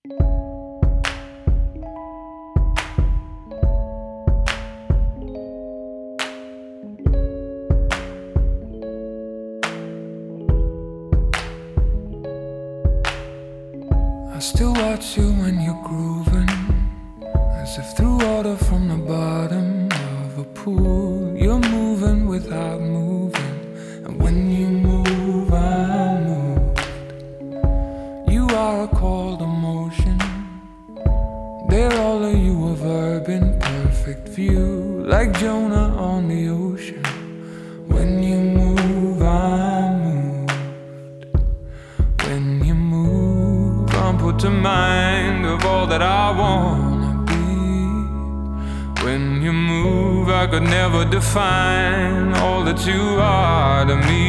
I still watch you when you're grooving, as if through water from the bottom of a pool. You're moving without moving, and when you move, I'm moved. You are a cold emotion. There all of you a verb in perfect view, like Jonah on the ocean. When you move, I'm moved. When you move, I'm put to mind of all that I wanna be. When you move, I could never define all that you are to me.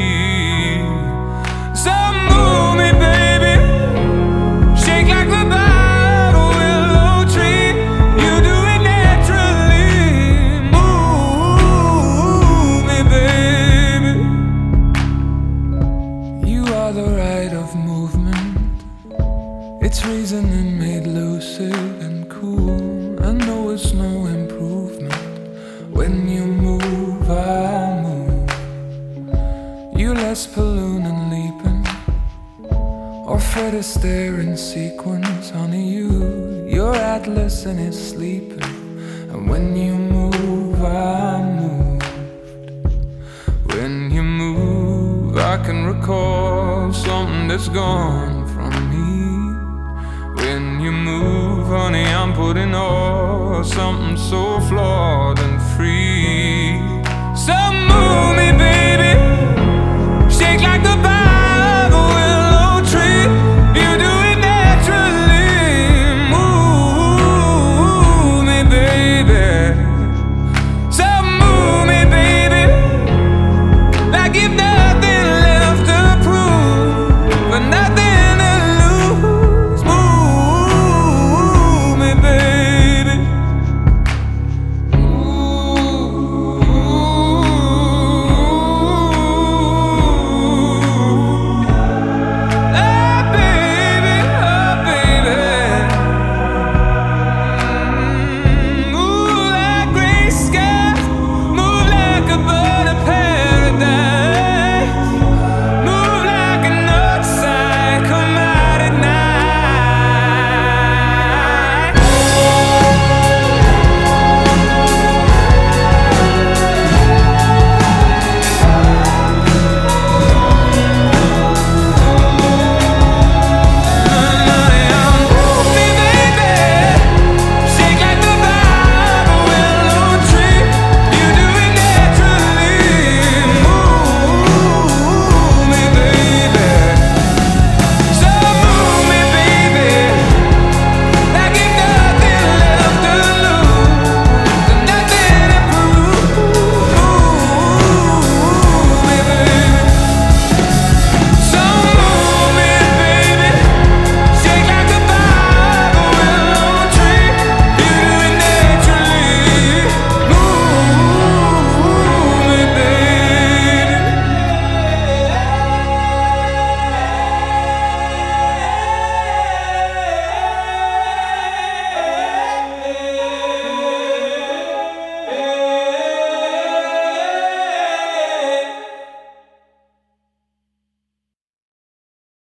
So move me, baby, shake like the battle willow tree. You do it naturally. Move me, baby. You are the rite of movement. It's reasoning made lucid and cool. I know it's no improvement. When you move, I move. You less balloon and leaping, or Fred Astaire in sequence. Honey, you're Atlas and it's sleeping. And when you move, I moved. When you move, I can recall something that's gone from me. When you move, honey, I'm putting all something so flawed and free. So move me,